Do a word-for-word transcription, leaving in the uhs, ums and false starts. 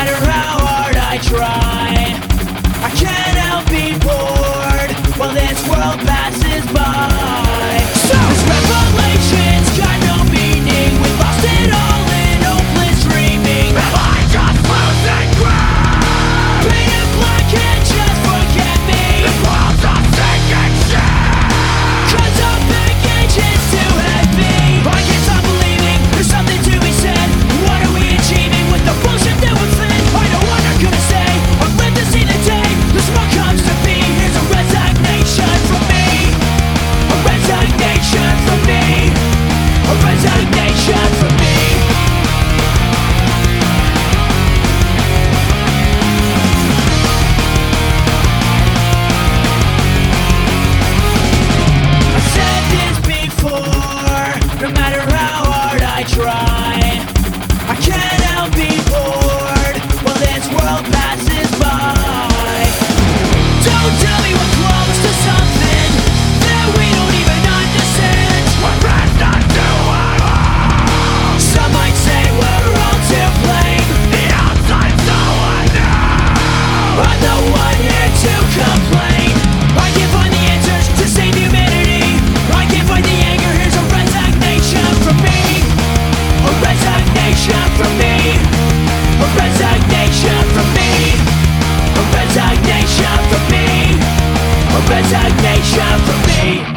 matter how hard I try, I can't help being bored while this world passes by. So this revelation's got no meaning. We lost it all in hopeless dreaming. Am I just losing ground? Painted black and just forget me. This world's a sinking ship, 'cause our baggage is too heavy. I can't stop believing there's something to be said. What are we achieving with the bullshit that we're fed? I know what I'm gonna say. I've lived to see the day the smoke comes to be. Here's a resignation from me. A resignation from me. A resignation from me. I've said this before, no matter how hard I try, I can't help being bored while this world passes by. Don't tell me we're close to something that we don't even understand. We're friends not to our home. Some might say we're all to blame. The outside's so unknown. I'm the one here to complain. I can't find the answers to save humanity. I can't find the anger. Here's a resignation from me. A resignation from me. A resignation from me. A resignation from me. A resignation from me.